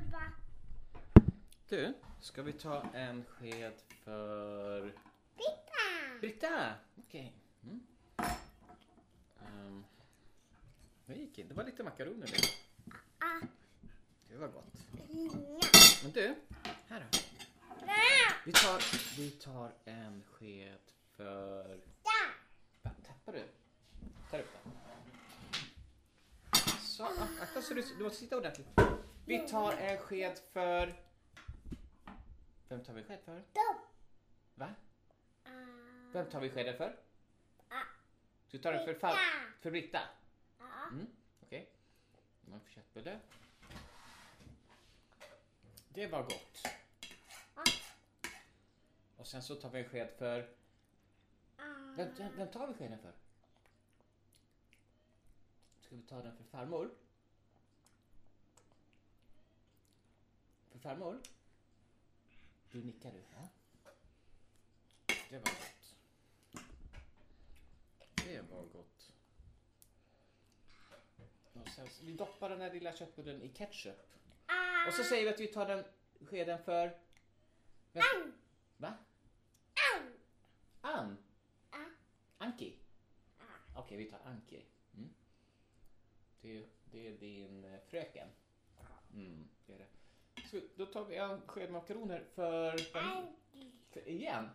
Du, ska vi ta en sked för... Britta! Okej. Det gick in. Det var lite makaroner där. Det var gott. Men du, här då. Vi tar en sked för... Tappar du? Ta upp den. Så, akta så du måste sitta ordentligt. Vi tar en sked för... Vem tar vi sked för? Va? Vem tar vi skeden för? Du tar den för Britta? Okej. Man får köttbulle. Det var gott. Och sen så tar vi en sked för... Vem tar vi skeden för? Ska vi ta den för farmor? För farmor? Du nickar du, ja? Det var gott. Det var gott. Och sen, vi doppar den här lilla köttbullen i ketchup. Och så säger vi att vi tar den skeden för... Va? Ann? Anki? Okej, vi tar Anki. Det är din fröken. Det är det. Så då tar vi en sked makaroner för igen.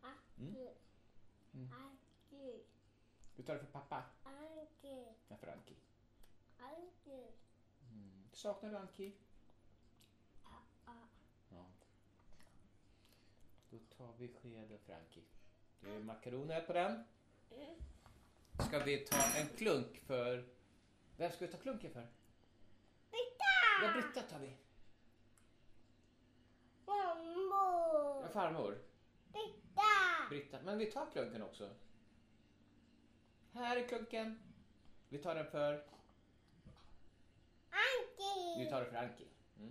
Du tar det för pappa. Varför Anki? Saknar du Anki? Ja. Då tar vi skeden för Anki. Det är makaroner på den. Ska vi ta en klunk för... Vem ska vi ta klunken för? Britta! Ja, Britta tar vi. Farmor. Ja, farmor. Britta. Men vi tar klunken också. Här är klunken. Vi tar den för... Anki. Vi tar den för Anki.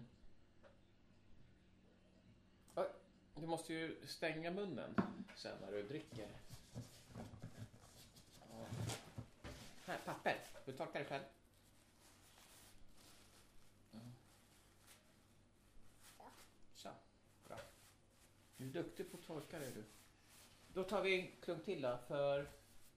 Du måste ju stänga munnen sen när du dricker. Här, papper. Du torkar det själv. Så, bra. Du är duktig på att torka det, du. Då tar vi en klunk till då för...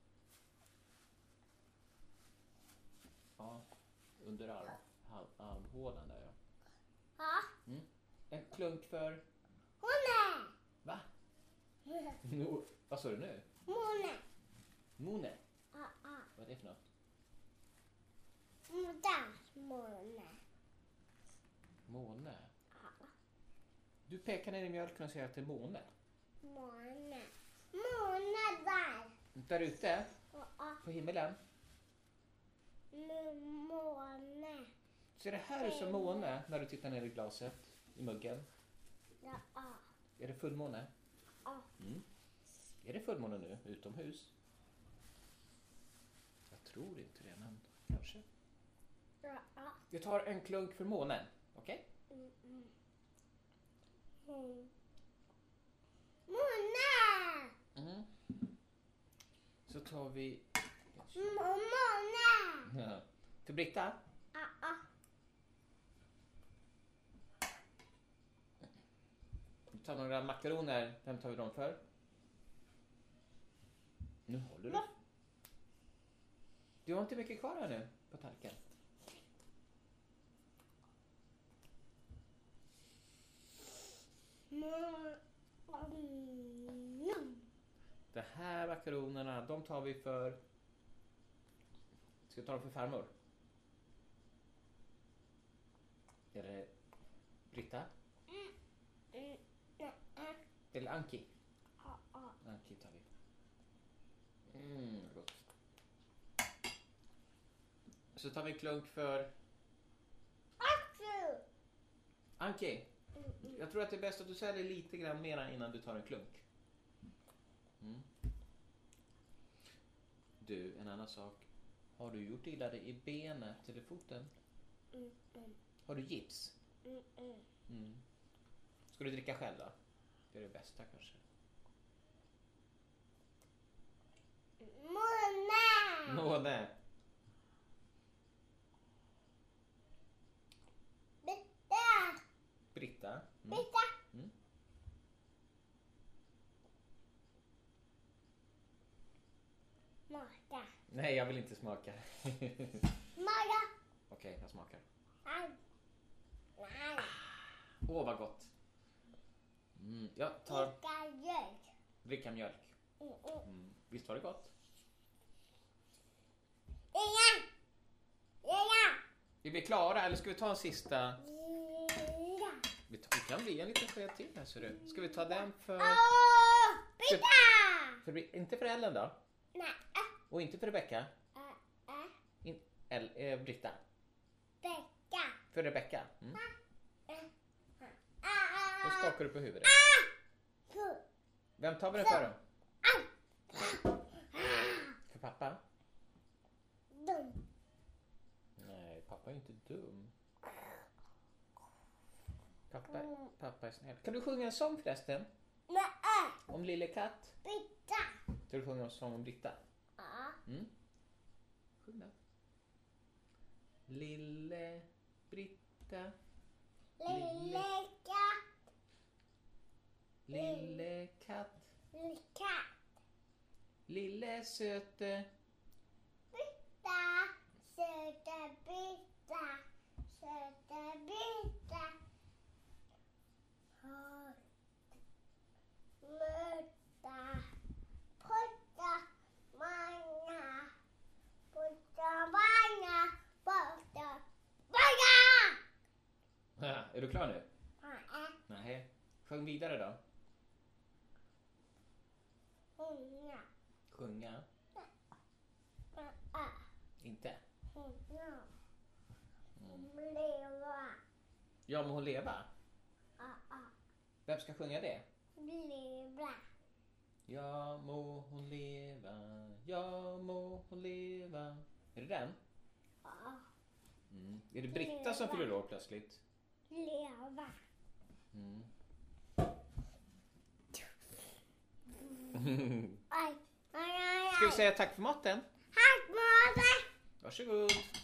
Ja, under armhålan där, ja. En klunk för... Va? Vad sa du nu? Mone? Vad är det för något? Måne? Du pekar ner i mjölken och säger att det är måne. Måne där. Där ute? På himmelen? Måne. Så är det här som måne när du tittar ner i glaset, i muggen? Ja. Är det fullmåne? Ja. Är det fullmåne nu, utomhus? Jag tror inte det, men kanske. Ja. Jag tar en klunk för månen, okej? Måne! Så tar vi... Måne! Ja. För Britta? Ja. Vi tar några makaroner. Vem tar vi dem för? Nu håller du. Du har inte mycket kvar här nu på tallriken. De här makaronerna, de tar vi för... Ska vi ta dem för farmor? Är det Britta? Eller Anki? Anki tar vi. Gott. Så tar vi en klunk för... Anki? Jag tror att det är bäst att du säljer lite grann mera innan du tar en klunk. Du, en annan sak. Har du gjort illa dig i benet eller foten? Har du gips? Ska du dricka själv då? Det är det bästa kanske. Måne! Britta. Britta. Mm. Smaka. Nej, jag vill inte smaka. Smaka. Okej, jag smakar. Nej. Nej. Åh, vad gott. Jag tar Dricka mjölk. dricka mjölk. Visst var det gott? Inga. Är vi klara eller ska vi ta en sista? Inga. Vi kan bli en liten sked till här, ser du. Ska vi ta den för... Britta. Inte för Ellen då? Nej. Och inte för Rebecka? Britta. Becka. För Rebecka? Då skakar du på huvudet. Vem tar vi den för då? För pappa? Dum. Nej, pappa är inte dum. Pappa är snäll. Kan du sjunga en sång förresten? Nej. Om Lille Katt? Britta. Ska du sjunga en sång om Britta? Ja. Sjung den. Lille Britta. Lille katt. Lille katt. Lille katt. Lille söte. Britta. Söta Britta. Söta Britta. Möta. Putta. Många. Putta. Många. Putta. Många. Är du klar nu? Nej. Nej. Sjung vidare då. Hunga. Sjunga. Inte. Hunga. Leva. Ja, må hon leva. Ja. Vem ska sjunga det? Leva. Ja, må hon leva. Ja, må hon leva. Är det den? Ja. Är det Britta som fyller år plötsligt? Leva. Ska vi säga tack för maten? Tack, Måse. Varsågod.